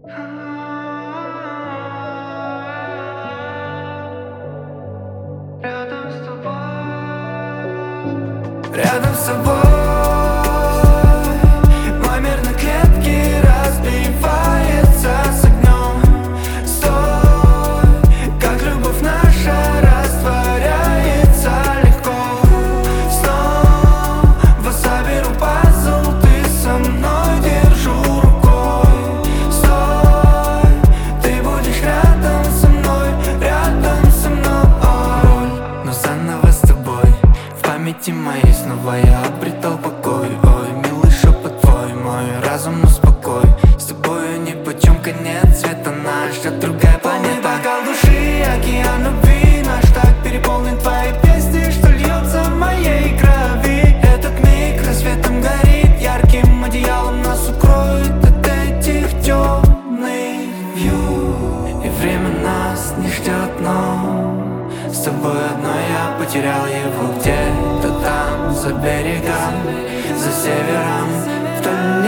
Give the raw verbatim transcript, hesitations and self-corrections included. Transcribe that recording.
Рядом с тобой, рядом с тобой, мой мир на клетки разбивается с огнем. Стой, как любовь наша растворяется легко. Снова соберу пазл, ты со мной, держу рукой. Стой, ты будешь рядом со мной, рядом со мной. Но заново с тобой, в памяти моей снова я обретал покой. Ой, милый шепот твой, мой разум успокой. С тобою нипочем конец света, нас ждет другая планета. Полный бокал души, океан любви наш так переполнен твоей песней, что льется в моей крови. Этот миг рассветом горит, ярким одеялом нас укроет от этих темных вью. И время нас не ждет, но с тобой одной я потерял его где-то там, за берегом, за севером, вдали.